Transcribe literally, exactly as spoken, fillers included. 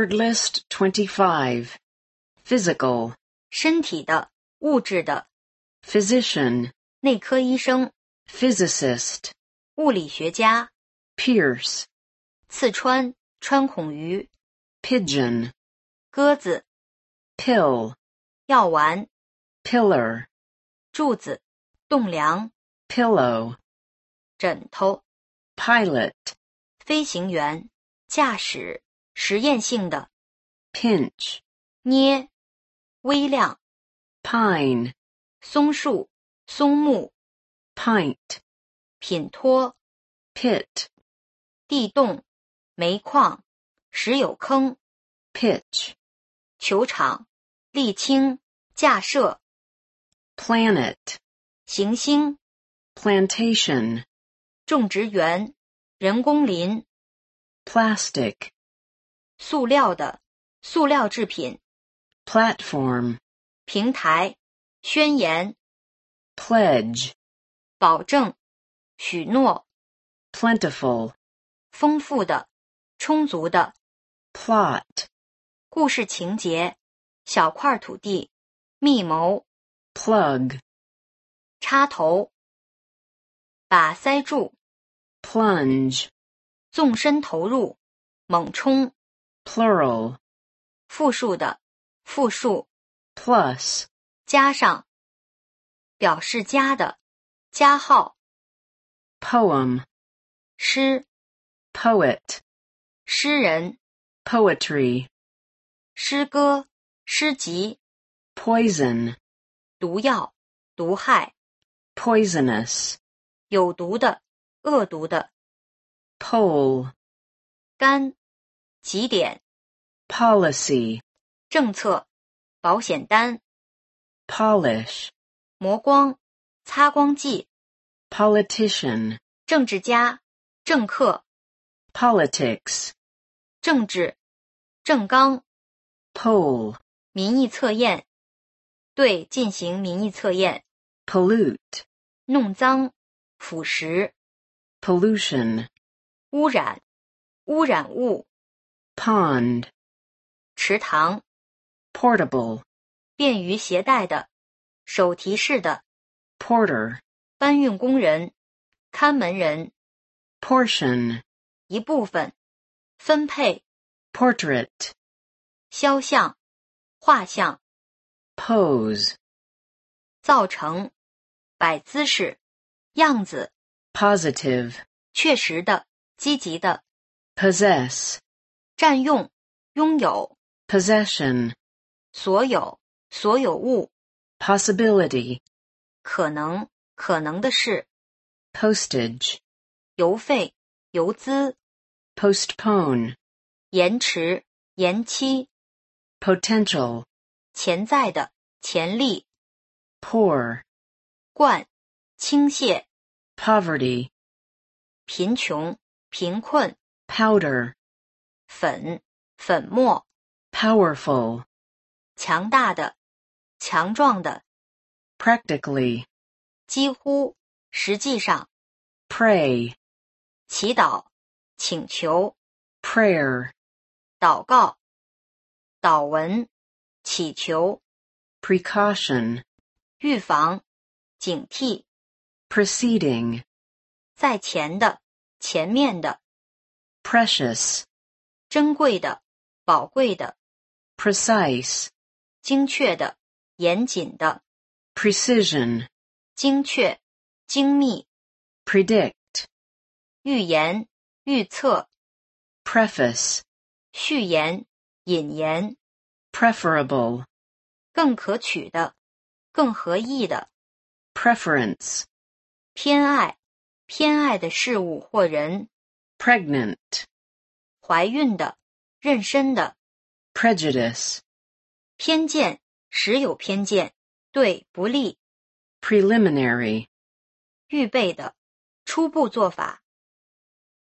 Word list twenty-five. Physical. 身体的，物质的。 Physician. 内科医生。 Physicist. 物理学家。 Pierce. 刺穿，穿孔鱼。 Pigeon. 鸽子。 Pill. 药丸。 Pillar. 柱子，栋梁。 Pillow. 枕头。 Pilot. 飞行员，驾驶，实验性的。 Pinch. 捏，微量。 Pine. 松树，松木。 Pint. 品托。 Pit. 地洞，煤矿，石油坑。 Pitch. 球场，沥青，架设。 Planet. 行星。 Plantation. 种植园，人工林。 Plastic. 塑料的，塑料制品。 Platform. 平台，宣言。 Pledge. 保证，许诺。 Plentiful. 丰富的，充足的。 Plot. 故事情节，小块土地，密谋。 Plug. 插头。把塞住。 Plunge. 纵身投入，猛冲。 Plural. 复数的，复数。 Plus. 加上。表示加的，加号。 Poem. 诗。 Poet. 诗人。 Poetry. 诗歌，诗集。 Poison. 毒药，毒害。 Poisonous. 有毒的，恶毒的。 Pole. 杆，极点。 Policy. 政策，保险单。 Polish. 磨光，擦光剂。 Politician. 政治家，政客。 Politics. 政治，政纲。 Poll. 民意测验，对进行民意测验。 Pollute. 弄脏，腐蚀。 Pollution. 污染，污染物。 Pond. 池塘。 Portable. 便于携带的，手提式的。 Porter. 搬运工人，看门人。 Portion. 一部分，分配。 Portrait. 肖像，画像。 Pose. 造成，摆姿势，样子。 Positive. 确实的，积极的。 Possess. 占用，拥有。 Possession. 所有，所有物。 Possibility. 可能，可能的事。 Postage. 邮费，邮资。 Postpone. 延迟，延期。 Potential. 潜在的，潜力。 Poor. 灌，倾泻。 Poverty. 贫穷，贫困。 Powder. 粉，粉末。 Powerful. 强大的，强壮的。 Practically. 几乎，实际上。 Pray. 祈祷，请求。 Prayer. 祷告。祷文，祈求。 Precaution. 预防，警惕。 Proceeding. 在前的，前面的。 Precious. 珍贵的，宝贵的。 Precise. 精确的，严谨的。 Precision. 精确，精密。 Predict. 预言，预测。 Preface. 序言，引言。 Preferable. 更可取的，更合意的。 Preference. 偏爱，偏爱的事物或人。 Pregnant. 怀孕的，妊娠的。 Prejudice. 偏见，时有偏见，对不利。 Preliminary. 预备的，初步做法。